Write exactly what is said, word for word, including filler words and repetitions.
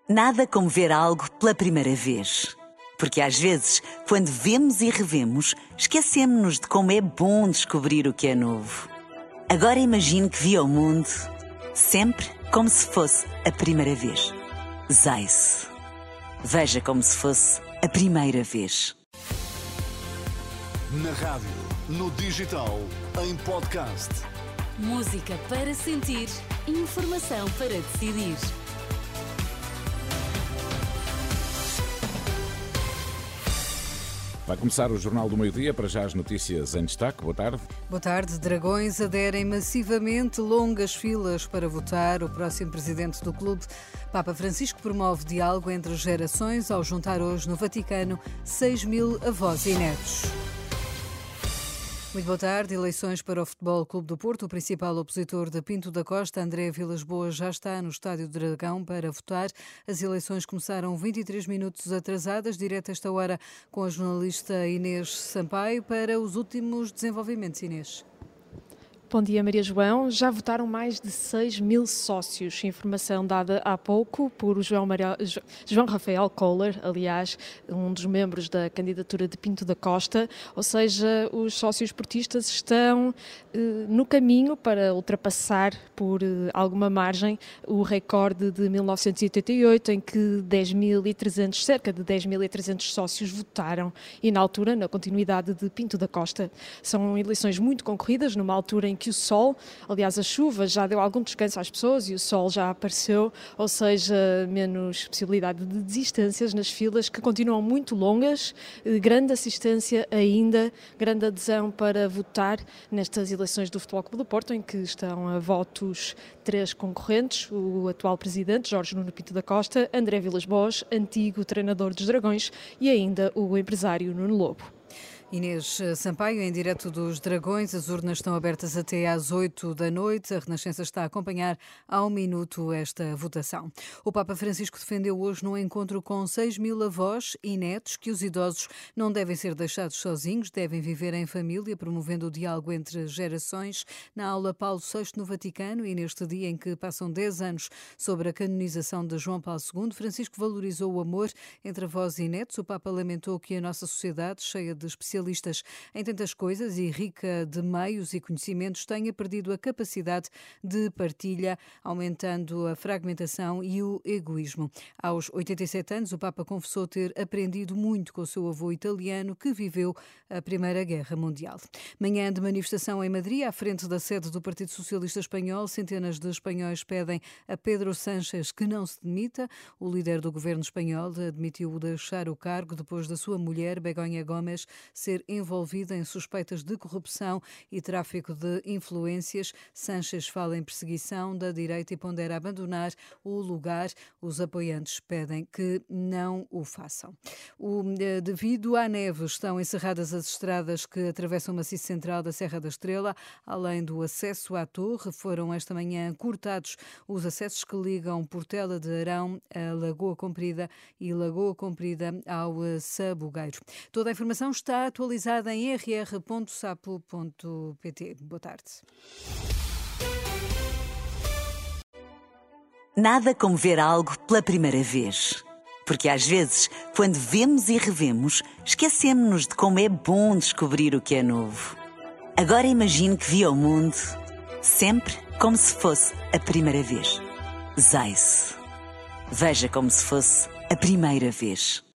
Nada como ver algo pela primeira vez. Porque às vezes, quando vemos e revemos, esquecemos-nos de como é bom descobrir o que é novo. Agora imagine que viu o mundo sempre como se fosse a primeira vez. Zais. Veja como se fosse a primeira vez. Na rádio, no digital, em podcast. Música para sentir, informação para decidir. Vai começar o Jornal do Meio-Dia, para já as notícias em destaque. Boa tarde. Boa tarde. Dragões aderem massivamente, longas filas para votar o próximo presidente do clube. Papa Francisco promove diálogo entre gerações ao juntar hoje no Vaticano seis mil avós e netos. Muito boa tarde. Eleições para o Futebol Clube do Porto. O principal opositor de Pinto da Costa, André Vilas-Boas, já está no Estádio do Dragão para votar. As eleições começaram vinte e três minutos atrasadas, direto a esta hora com a jornalista Inês Sampaio para os últimos desenvolvimentos. Inês. Bom dia, Maria João. Já votaram mais de seis mil sócios. Informação dada há pouco por João, Maria... João Rafael Kohler, aliás, um dos membros da candidatura de Pinto da Costa. Ou seja, os sócios portistas estão eh, no caminho para ultrapassar por eh, alguma margem o recorde de mil novecentos e oitenta e oito, em que dez mil e trezentos, cerca de dez mil e trezentos sócios votaram. E na altura, na continuidade de Pinto da Costa. São eleições muito concorridas, numa altura em que o sol, aliás a chuva já deu algum descanso às pessoas e o sol já apareceu, ou seja, menos possibilidade de desistências nas filas que continuam muito longas, grande assistência ainda, grande adesão para votar nestas eleições do Futebol Clube do Porto, em que estão a votos três concorrentes, o atual presidente Jorge Nuno Pinto da Costa, André Vilas-Boas, antigo treinador dos Dragões e ainda o empresário Nuno Lobo. Inês Sampaio, em direto dos Dragões. As urnas estão abertas até às oito da noite. A Renascença está a acompanhar ao minuto esta votação. O Papa Francisco defendeu hoje no encontro com seis mil avós e netos que os idosos não devem ser deixados sozinhos, devem viver em família, promovendo o diálogo entre gerações. Na aula Paulo sexto no Vaticano e neste dia em que passam dez anos sobre a canonização de João Paulo segundo, Francisco valorizou o amor entre avós e netos. O Papa lamentou que a nossa sociedade, cheia de especialistas em tantas coisas e rica de meios e conhecimentos, tenha perdido a capacidade de partilha, aumentando a fragmentação e o egoísmo. Aos oitenta e sete anos, o Papa confessou ter aprendido muito com o seu avô italiano, que viveu a Primeira Guerra Mundial. Manhã de manifestação em Madrid, à frente da sede do Partido Socialista Espanhol, centenas de espanhóis pedem a Pedro Sánchez que não se demita. O líder do governo espanhol admitiu deixar o cargo depois da sua mulher, Begoña Gómez, ser envolvida em suspeitas de corrupção e tráfico de influências. Sánchez fala em perseguição da direita e pondera abandonar o lugar. Os apoiantes pedem que não o façam. O, devido à neve, estão encerradas as estradas que atravessam o maciço central da Serra da Estrela. Além do acesso à torre, foram esta manhã cortados os acessos que ligam Portela de Arão a Lagoa Comprida e Lagoa Comprida ao Sabugueiro. Toda a informação está atualizada em r r ponto sapo ponto p t. Boa tarde. Nada como ver algo pela primeira vez. Porque às vezes, quando vemos e revemos, esquecemos-nos de como é bom descobrir o que é novo. Agora imagine que viu o mundo sempre como se fosse a primeira vez. Zais. Veja como se fosse a primeira vez.